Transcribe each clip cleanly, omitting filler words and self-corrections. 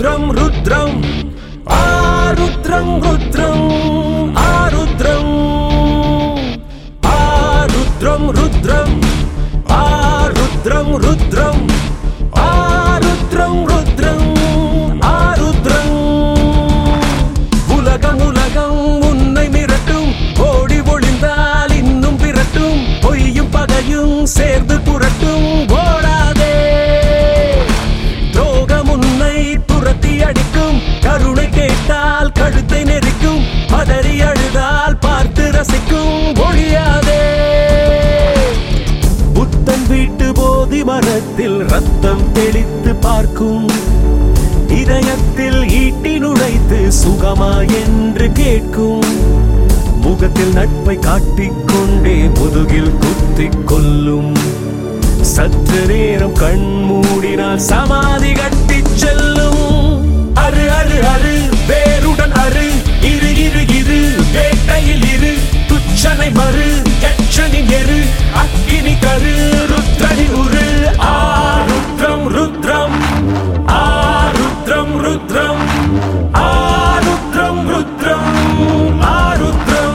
ருத்ரம் ருத்ரம் ஆருத்ரம் ருத்ரம் ஆருத்ரம் ஆருத்ரம் ருத்ரம் ஆருத்ரம் ருத்ரம் ஆருத்ரம் ருத்ரம் ஆருத்ரம் உலகம் உலகம் உன்னை மிரட்டும் ஓடி ஒளிந்தால் இன்னும் விரட்டும் பொய்யும் பகையும் சேர்ந்து புரட்டும் ஓடாதே துரோகம் உன்னை துரத்தி அடிக்கும் கருணை கேட்டால் கழுத்தை நெரிக்கும் பதறி அழுதால் பார்த்து ரசிக்கும் ஒழியாதே புத்தன் வீட்டு போதி மரத்தில் ரத்தம் தெளித்து பார்க்கும் இதயத்தில் ஈட்டி நுழைத்து சுகமா என்று கேட்கும் முகத்தில் நட்பை காட்டிக்கொண்டே முதுகில் குத்திக் கொள்ளும் சற்று நேரம் கண் மூடினால் சமாதி கட்டி செல்லும் அரு அரு அரு வேருடன் அரு இரு இரு இரு வேட்டையில் இரு துச்சனை மறு கச்சனின் எரு அக்கினி கரு ருத்ரனி உரு ஆருத்ரம் ருத்ரம் ஆருத்ரம் ருத்ரம் ஆருத்ரம் ருத்ரம் ஆருத்ரம்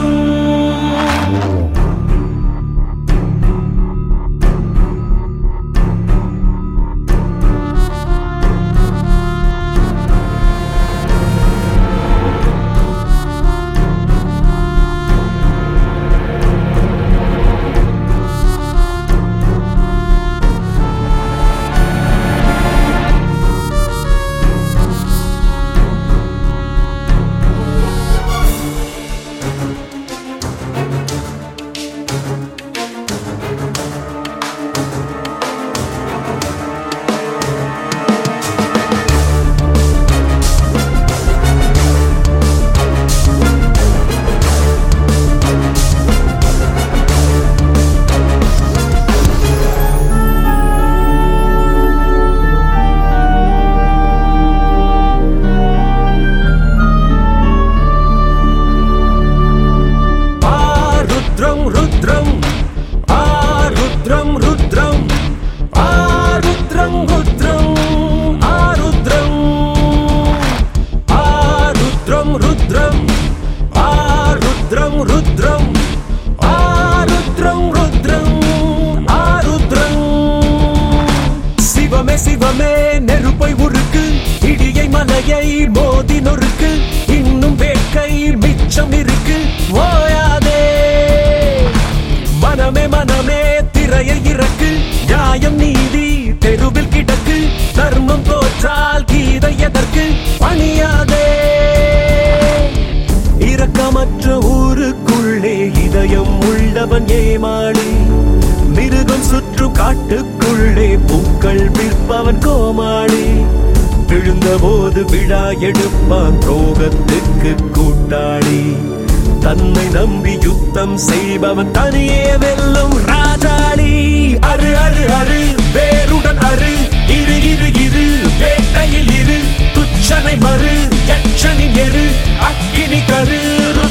ருத்ரம் ஆருத்ரம் ருத்ரம் ஆருத்ரம் ருத்ரம் ஆருத்ரம் ஆருத்ரம் ருத்ரம் ஆருத்ரம் ருத்ரம் ஆருத்ரம் ருத்ரம் ஆருத்ரம் சிவமே சிவமே நெருப்பை உருக்கு இடியை மலையை மோதி நொறுக்கு இன்னும் வேட்கை மிச்சம் இருக்கு ஓயாதே மனமே மனமே திரையை இறக்கு நியாயம் நீதி தெருவில் கிடக்கு தர்மம் தோற்றால் கீதை எதற்கு பணியாதே இரக்கமற்ற ஊருக்குள்ளே இதயம் உள்ளவன் ஏமாளி மிருகம் சுற்று காட்டுக்குள்ளே பூக்கள் விற்பவன் கோமாளி விழுந்த போது விழா எடுப்பான் துரோகத்துக்கு கூட்டாளி தன்னை நம்பி யுத்தம் செய்பவன் தனியே வெல்லும் ராஜாளி அரு அரு அரு வேருடன் அரு இரு இரு இரு வேட்டையில் இரு துச்சனை மறு கச்சனின் எரு அக்கினி கரு